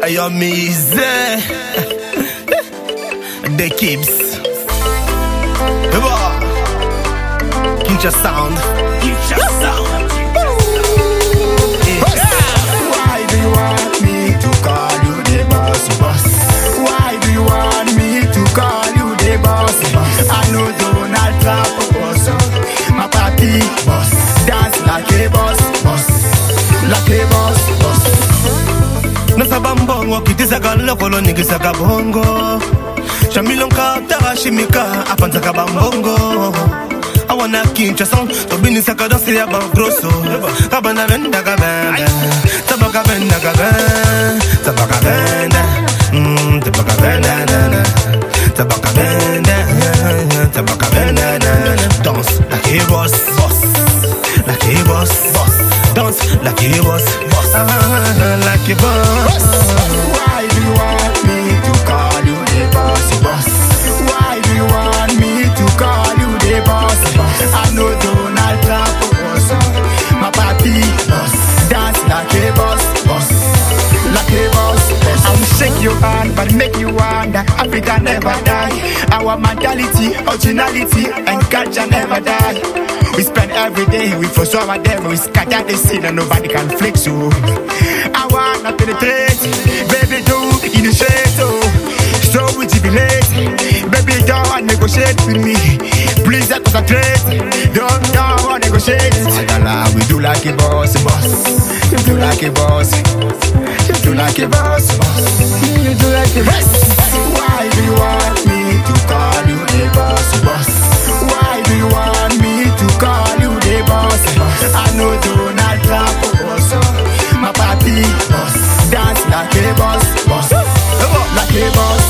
Ayo mise The Kibs Kinshasa Sound Why do you want me to call you the boss? Why do you want me to call you the boss? I know Donald Trump boss, my papi boss, dance like a boss, like a boss. Nasaba mbongo kitisaga lokolo nigisaga bongo Shamilonka tarashimika apanzaka bambongo I wanna Kinshasa Sound Tobini saka danse ya bangroso Kabana venda kabenda Tabaka venda kabenda Tabaka venda Tabaka venda Tabaka venda Tabaka venda Dance like a boss Like a boss Dance like a boss like a boss. Why do you want me to call you the boss? Why do you want me to call you the boss? I know Donald Trump boss, my papi boss, dance like a boss, like a boss. I will shake your hand but make you wonder. Africa never die. Our mentality, originality and culture never die. We spend every day, we foresaw our devil, we scatter the scene and nobody can flex you. I wanna penetrate, baby do initiate, so we jubilate, baby don't negotiate with me, please don't concentrate, don't negotiate. We do like a boss, you do like a boss, you do like a boss, you do like a boss. Why do you want me to call you the boss? Why do you want me to call you the boss? I know Donald Trump boss, my papi boss, dance like a boss, like a boss.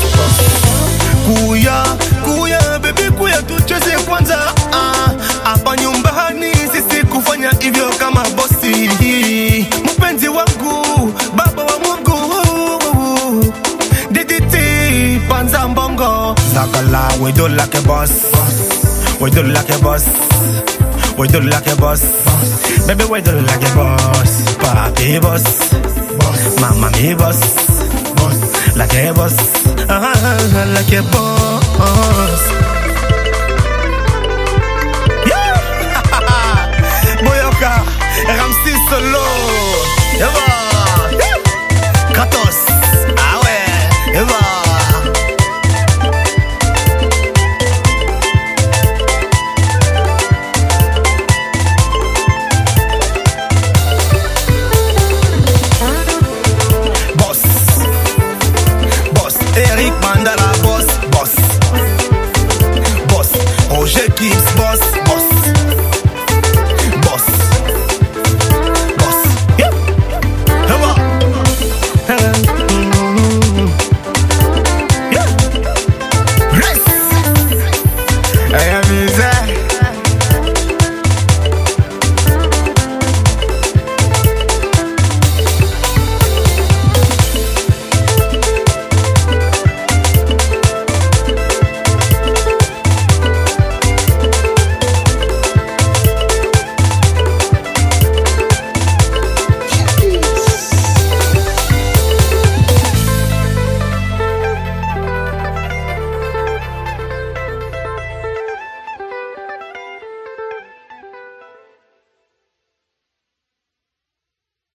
Kuya, baby kuya tucheze kwanza hapa nyumbani sisi kufanya hivyo kama bosi. Mpenzi wangu, baba wa Mungu, DDT panza mbongo. Sakala, we do like a boss. We do like a boss. We do like a boss. Baby, we do like a boss. Papi boss. Mama me boss. Like a boss. Like a boss. Yeah. Boyoka. Ramsey Solo.